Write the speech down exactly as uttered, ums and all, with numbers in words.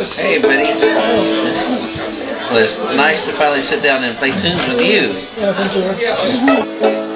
Yes. Hey, buddy. Well, it's nice to finally sit down and play tunes with you. Yeah, thank you.